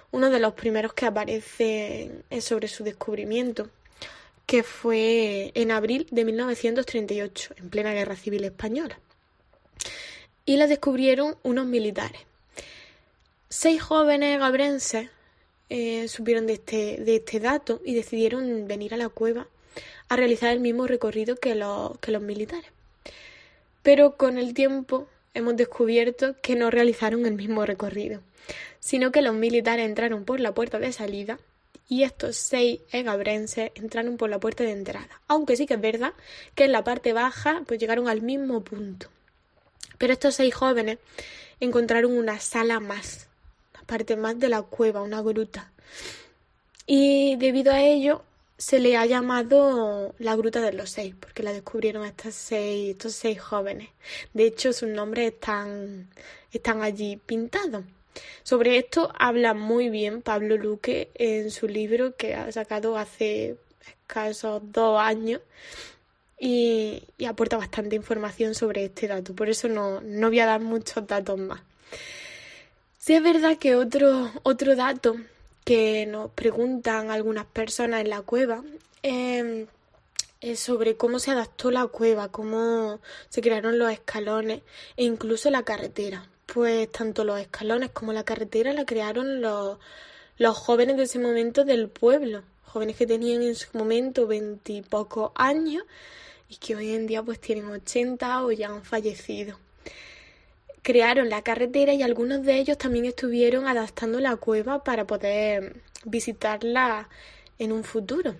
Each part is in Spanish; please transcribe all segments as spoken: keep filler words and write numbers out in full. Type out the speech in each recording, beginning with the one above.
uno de los primeros que aparece es sobre su descubrimiento, que fue en abril de mil novecientos treinta y ocho, en plena Guerra Civil Española. Y la descubrieron unos militares. Seis jóvenes gabrenses eh, supieron de este, de este dato y decidieron venir a la cueva a realizar el mismo recorrido que los, que los militares. Pero con el tiempo hemos descubierto que no realizaron el mismo recorrido, sino que los militares entraron por la puerta de salida y estos seis egabrenses entraron por la puerta de entrada. Aunque sí que es verdad que en la parte baja pues llegaron al mismo punto. Pero estos seis jóvenes encontraron una sala más, una parte más de la cueva, una gruta. Y debido a ello se le ha llamado la Gruta de los Seis, porque la descubrieron estas seis, estos seis jóvenes. De hecho, sus nombres están, están allí pintados. Sobre esto habla muy bien Pablo Luque en su libro que ha sacado hace escasos dos años. Y, y aporta bastante información sobre este dato, por eso no, no voy a dar muchos datos más. Sí es verdad que otro, otro dato que nos preguntan algunas personas en la cueva eh, es sobre cómo se adaptó la cueva, cómo se crearon los escalones e incluso la carretera. Pues tanto los escalones como la carretera la crearon los, los jóvenes de ese momento del pueblo, jóvenes que tenían en su momento veintipocos años y que hoy en día pues tienen ochenta o ya han fallecido. Crearon la carretera y algunos de ellos también estuvieron adaptando la cueva para poder visitarla en un futuro.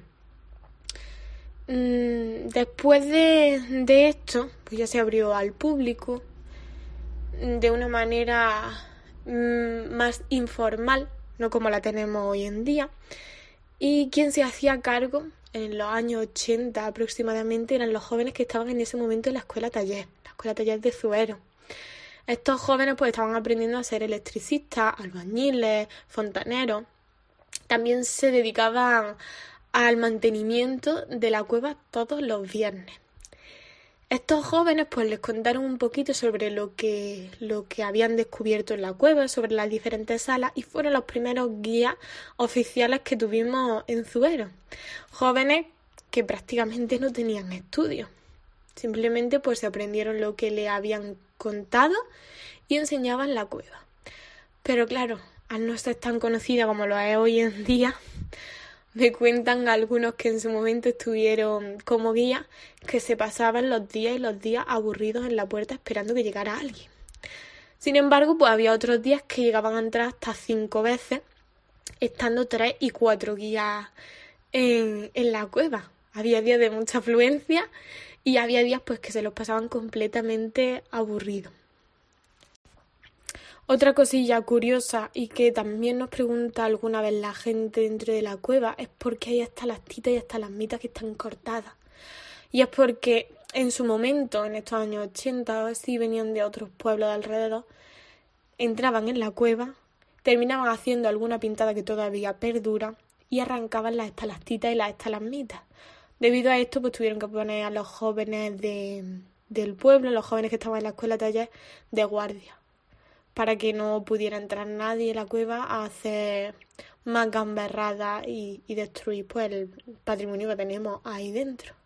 Después de, de esto, pues ya se abrió al público de una manera mmm, más informal, no como la tenemos hoy en día. Y quien se hacía cargo en los años ochenta aproximadamente eran los jóvenes que estaban en ese momento en la escuela taller, la escuela taller de Zuero. Estos jóvenes pues estaban aprendiendo a ser electricistas, albañiles, fontaneros. También se dedicaban al mantenimiento de la cueva todos los viernes. Estos jóvenes pues les contaron un poquito sobre lo que, lo que habían descubierto en la cueva, sobre las diferentes salas y fueron los primeros guías oficiales que tuvimos en Zuero. Jóvenes que prácticamente no tenían estudios, simplemente pues se aprendieron lo que le habían contado y enseñaban la cueva. Pero claro, al no ser tan conocida como lo es hoy en día, me cuentan algunos que en su momento estuvieron como guía que se pasaban los días y los días aburridos en la puerta esperando que llegara alguien. Sin embargo, pues había otros días que llegaban a entrar hasta cinco veces, estando tres y cuatro guías en, en la cueva. Había días de mucha afluencia y había días pues que se los pasaban completamente aburridos. Otra cosilla curiosa y que también nos pregunta alguna vez la gente dentro de la cueva es por qué hay hasta las titas y hasta las mitas que están cortadas. Y es porque en su momento, en estos años ochenta, si venían de otros pueblos de alrededor, entraban en la cueva, terminaban haciendo alguna pintada que todavía perdura y arrancaban las estalactitas y las estalagmitas. Debido a esto, pues tuvieron que poner a los jóvenes de, del pueblo, los jóvenes que estaban en la escuela taller, de guardia, para que no pudiera entrar nadie en la cueva a hacer más gamberradas y, y destruir pues el patrimonio que tenemos ahí dentro.